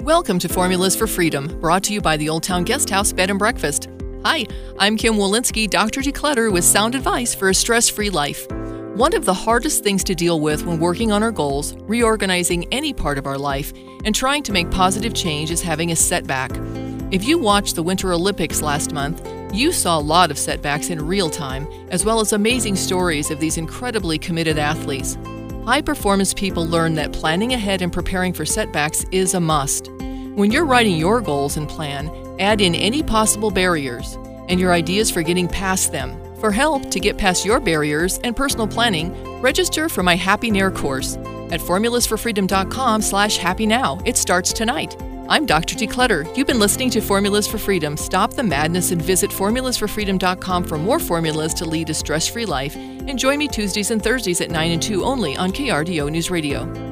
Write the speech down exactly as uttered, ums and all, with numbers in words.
Welcome to Formulas for Freedom, brought to you by the Old Town Guest House Bed and Breakfast. Hi, I'm Kim Walensky, Doctor Declutter, with sound advice for a stress-free life. One of the hardest things to deal with when working on our goals, reorganizing any part of our life, and trying to make positive change is having a setback. If you watched the Winter Olympics last month, you saw a lot of setbacks in real time, as well as amazing stories of these incredibly committed athletes. High-performance people learn that planning ahead and preparing for setbacks is a must. When you're writing your goals and plan, add in any possible barriers and your ideas for getting past them. For help to get past your barriers and personal planning, register for my Happy Nair course at formulas for freedom dot com slash happy now. It starts tonight. I'm Doctor Declutter. You've been listening to Formulas for Freedom. Stop the madness and visit formulas for freedom dot com for more formulas to lead a stress-free life. And join me Tuesdays and Thursdays at nine and two only on K R D O News Radio.